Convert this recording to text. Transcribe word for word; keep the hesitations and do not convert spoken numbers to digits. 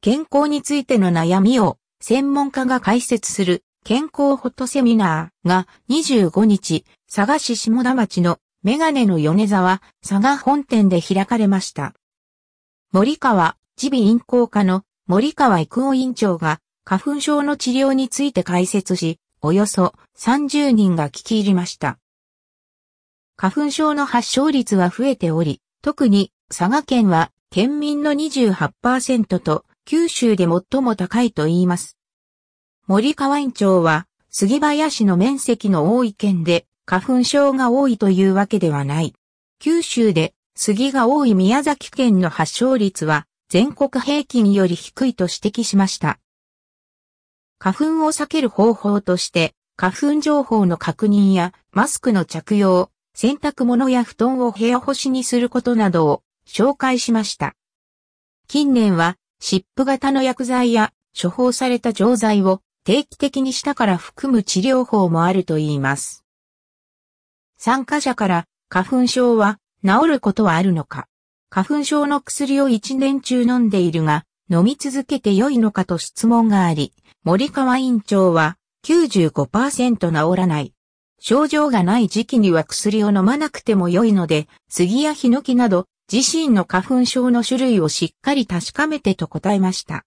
健康についての悩みを専門家が解説する健康フォトセミナーがにじゅうごにち、佐賀市下田町のメガネの米沢佐賀本店で開かれました。森川耳鼻咽喉科の森川育夫院長が花粉症の治療について解説し、およそさんじゅうにんが聞き入りました。花粉症の発症率は増えており、特に佐賀県は県民の にじゅうはちパーセント と九州で最も高いと言います。森川院長は杉林の面積の多い県で花粉症が多いというわけではない。九州で杉が多い宮崎県の発症率は全国平均より低いと指摘しました。花粉を避ける方法として花粉情報の確認やマスクの着用、洗濯物や布団を部屋干しにすることなどを紹介しました。近年は湿布型の薬剤や処方された錠剤を定期的に舌から含む治療法もあるといいます。参加者から花粉症は治ることはあるのか、花粉症の薬を一年中飲んでいるが飲み続けて良いのかと質問があり、森川院長は きゅうじゅうごパーセント 治らない。症状がない時期には薬を飲まなくても良いので、杉やヒノキなど自身の花粉症の種類をしっかり確かめてと答えました。